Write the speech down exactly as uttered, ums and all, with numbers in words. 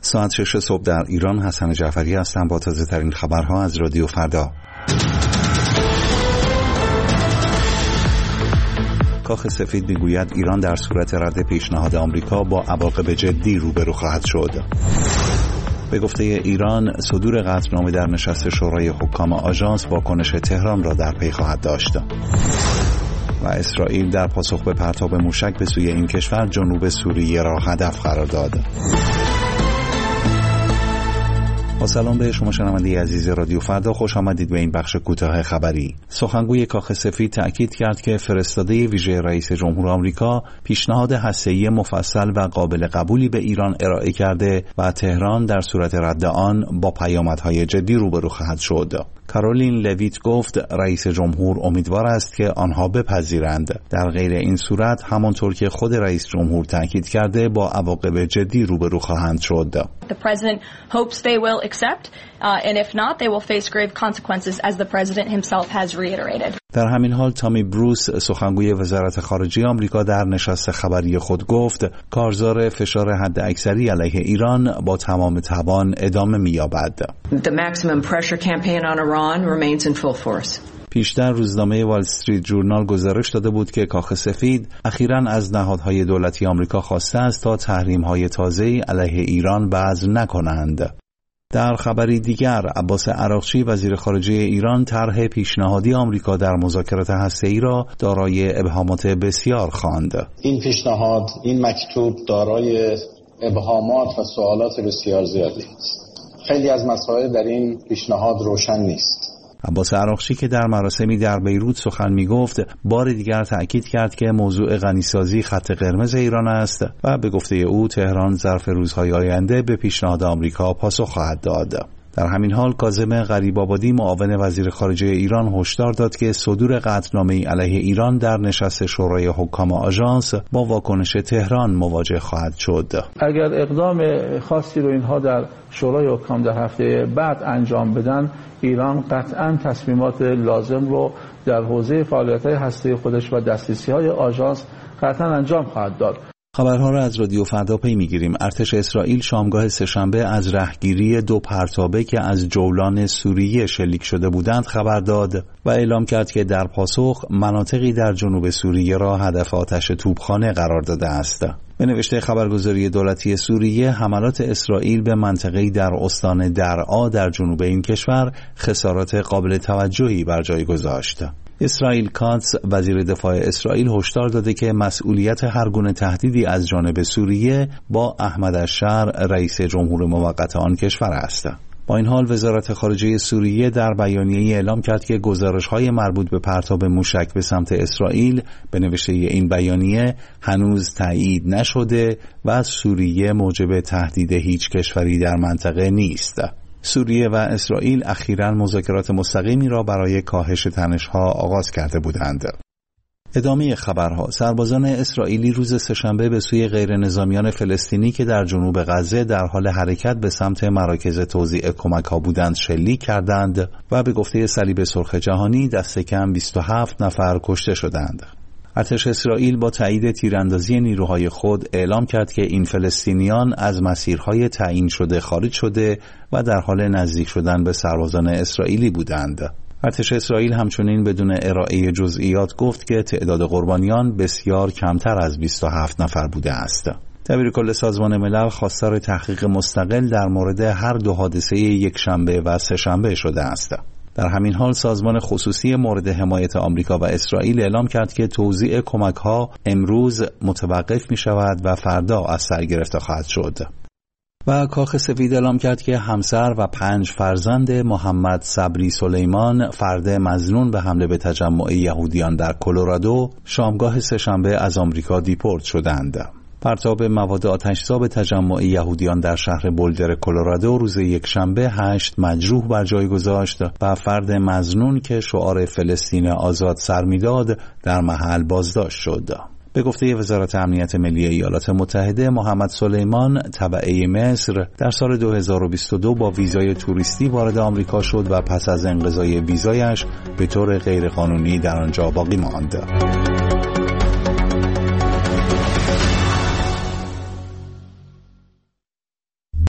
ساعت شش صبح در ایران. حسن جعفری هستم با تازه ترین خبرها از رادیو فردا. کاخ سفید میگوید ایران در صورت رد پیشنهاد آمریکا با عواقب جدی روبرو خواهد شد. به گفته ایران، صدور قطعنامه در نشست شورای حکام آژانس واکنش تهران را در پی خواهد داشت. و اسرائیل در پاسخ به پرتاب موشک به سوی این کشور جنوب سوریه را هدف قرار داد. با سلام به شما شنونده عزیز رادیو فردا، خوش آمدید به این بخش کوتاه خبری. سخنگوی کاخ سفید تأکید کرد که فرستاده ویژه رئیس جمهور آمریکا پیشنهاد هسته‌ای مفصل و قابل قبولی به ایران ارائه کرده و تهران در صورت رد آن با پیامدهای جدی روبرو خواهد شد. کارولین لویت گفت رئیس جمهور امیدوار است که آنها بپذیرند. در غیر این صورت همانطور که خود رئیس جمهور تاکید کرده با عواقب جدی روبرو خواهند شد. The president hopes they will accept uh, and if not they will face grave consequences as the president himself has reiterated. در همین حال تامی بروس سخنگوی وزارت خارجه آمریکا در نشست خبری خود گفت کارزار فشار حداکثری علیه ایران با تمام توان ادامه می‌یابد. The maximum pressure campaign on Iran remains in full force. پیشتر روزنامه وال استریت جورنال گزارش داده بود که کاخ سفید اخیراً از نهادهای دولتی آمریکا خواسته است تا تحریم‌های تازه‌ای علیه ایران وضع نکنند. در خبری دیگر، عباس عراقچی وزیر خارجه ایران طرح پیشنهادی آمریکا در مذاکرات هسته‌ای را دارای ابهامات بسیار خواند. این پیشنهاد، این مکتوب دارای ابهامات و سوالات بسیار زیادی است. خیلی از مسائل در این پیشنهاد روشن نیست. عباس عراقچی که در مراسمی در بیروت سخن می‌گفت، بار دیگر تأکید کرد که موضوع غنیسازی خط قرمز ایران است و به گفته او تهران ظرف روزهای آینده به پیشنهاد آمریکا پاسخ خواهد داد. در همین حال کاظم غریب‌آبادی معاون وزیر خارجه ایران هشدار داد که صدور قطعنامه‌ای علیه ایران در نشست شورای حکام آژانس با واکنش تهران مواجه خواهد شد. اگر اقدام خاصی رو اینها در شورای حکام در هفته بعد انجام بدن، ایران قطعاً تصمیمات لازم رو در حوزه فعالیت‌های هسته‌ای خودش و دسترسی‌های آژانس قطعاً انجام خواهد داد. خبرها را از رادیو فردا پی میگیریم. ارتش اسرائیل شامگاه سه‌شنبه از رهگیری دو پرتابه که از جولان سوریه شلیک شده بودند خبر داد و اعلام کرد که در پاسخ مناطقی در جنوب سوریه را هدف آتش توپخانه قرار داده است. به نوشته خبرگزاری دولتی سوریه، حملات اسرائیل به منطقه‌ای در استان درعا در جنوب این کشور خسارات قابل توجهی بر جای گذاشت. اسرائیل کاتس وزیر دفاع اسرائیل هشدار داده که مسئولیت هر گونه تهدیدی از جانب سوریه با احمد الشر رئیس جمهور موقت آن کشور است. با این حال وزارت خارجه سوریه در بیانیه‌ای اعلام کرد که گزارش‌های مربوط به پرتاب موشک به سمت اسرائیل به نوشته این بیانیه هنوز تایید نشده و سوریه موجب تهدید هیچ کشوری در منطقه نیست. سوریه و اسرائیل اخیراً مذاکرات مستقیمی را برای کاهش تنش‌ها آغاز کرده بودند. ادامه خبرها: سربازان اسرائیلی روز سه‌شنبه به سوی غیر نظامیان فلسطینی که در جنوب غزه در حال حرکت به سمت مراکز توزیع کمک‌ها بودند شلیک کردند و به گفته صلیب سرخ جهانی دست کم بیست و هفت نفر کشته شدند. ارتش اسرائیل با تایید تیراندازی نیروهای خود اعلام کرد که این فلسطینیان از مسیرهای تعیین شده خارج شده و در حال نزدیک شدن به سربازان اسرائیلی بودند. ارتش اسرائیل همچنین بدون ارائه جزئیات گفت که تعداد قربانیان بسیار کمتر از بیست و هفت نفر بوده است. دبیر کل سازمان ملل خواستار تحقیق مستقل در مورد هر دو حادثه یک شنبه و سه شنبه شده است. در همین حال سازمان خصوصی مورد حمایت آمریکا و اسرائیل اعلام کرد که توزیع کمک‌ها امروز متوقف می‌شود و فردا از سر گرفته خواهد شد. و کاخ سفید اعلام کرد که همسر و پنج فرزند محمد صبری سلیمان، فرد مظنون به حمله به تجمع یهودیان در کلرادو، شامگاه سه‌شنبه از آمریکا دیپورت شدند. پرتاب مواد آتش‌زا تجمع یهودیان در شهر بولدر کلرادو روز یک شنبه هشت مجروح بر جای گذاشت و فرد مظنون که شعار فلسطین آزاد سر می‌داد در محل بازداشت شد. به گفته وزارت امنیت ملی ایالات متحده، محمد سلیمان تبعه مصر در سال دو هزار و بیست و دو با ویزای توریستی وارد آمریکا شد و پس از انقضای ویزایش به طور غیرقانونی در آنجا باقی ماند.